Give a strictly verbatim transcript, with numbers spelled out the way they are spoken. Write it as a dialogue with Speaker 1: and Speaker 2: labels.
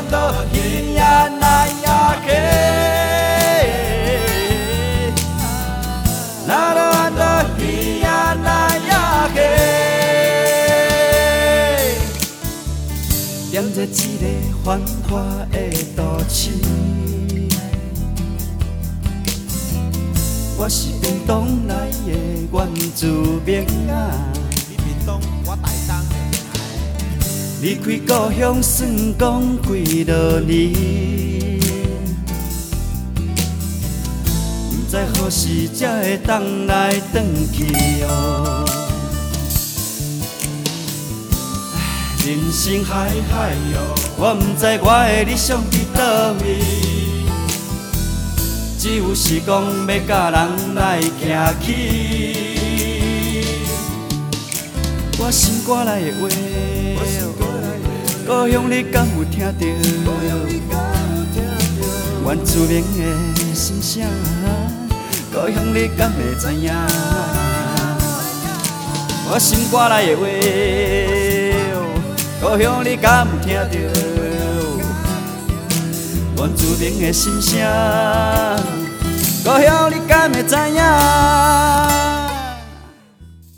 Speaker 1: 都鱼呀来呀去，那罗都鱼呀来呀去，踮在一个繁华的都市。我是屏东来的原住民啊，
Speaker 2: 你屏东，我台东的。
Speaker 1: 离开故乡算讲几落年，不知何时才会当来转去哦。人生海海哟，我不知我的理想伫倒位。只有是讲要甲人来徛起，我心肝内的话，故乡你敢有听到？原住民的心声，故乡你敢会知影？我心肝内的话，故乡你敢有听到？原住民的心声，故乡你敢会知影？